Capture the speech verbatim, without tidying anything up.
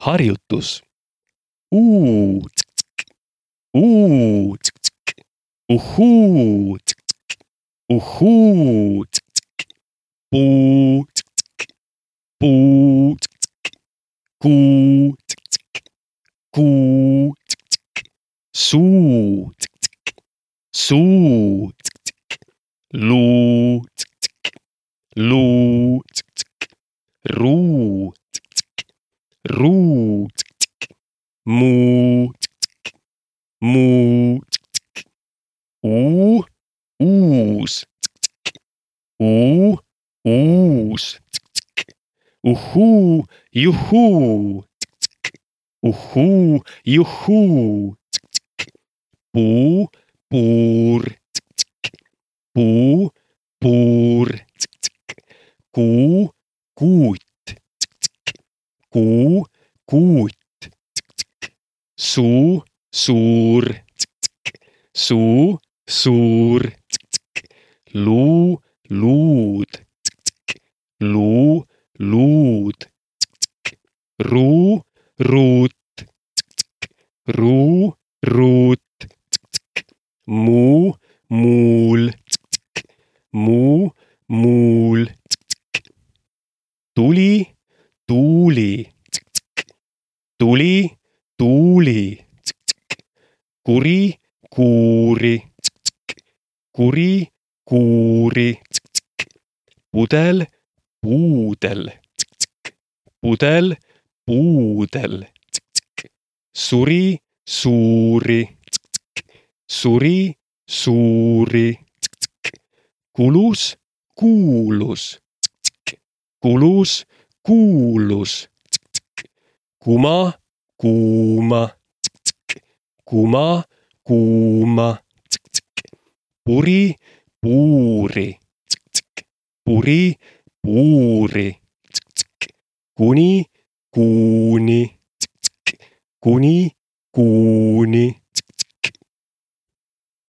Harjutus. Uu, tsk, tsk. Uu, tsk, tsk. Uhuu, tsk, tsk. Uhuu, tsk, tsk. Puu, tsk, tsk. Puu, tsk, tsk. Kuu, tsk, tsk. Kuu, tsk, tsk. Suu, tsk, tsk. Suu, tsk, tsk. Luu, tsk, tsk. Luu, tsk, tsk. Ruu, tsk, tsk. Ruu, tsk, tsk. Muu, tsk, tsk. Muu, tsk, tsk. Uu, uus, tsk, tsk. Uu, uus, tsk, tsk. Uhuu, juhuu, tsk, tsk. Uhuu, juhuu, tsk, tsk. Puu, puur, tsk, tsk. Puu, puur, tsk, tsk. Kuu, kuut, tsk, tsk. Kuu, kuut, tsk, tsk. Suu, suur, tsk, tsk. Suu, suur, tsk, tsk. Luu, luud, tsk, tsk. Luu, luud, tsk, tsk. Ruu, ruut, tsk, tsk. Ruu, ruut, tsk, tsk. Muu, muul, tsk, tsk. Muu, muul, tsk, tsk. Tuli, tuuli, tsk, tsk. Tuli, tuuli, tsk, tsk. Kuri, kuuri, tsk, tsk. Kuri, kuuri, tsk, tsk. Pudel, puudel, tsk, tsk. Pudel, puudel, tsk, tsk. Suri, suuri, tsk, tsk. Suri, suuri, tsk, tsk. Kulus, kuulus, tsk, tsk. Kulus, kuulus, tsk, tsk. Kuma, kuuma, tsk, tsk. Kuma, kuuma, tsk, tsk. Puri, puuri, tsk, tsk. Puri, puuri, tsk, tsk. Kuni, kuuni, tsk, tsk. Kuni, kuu.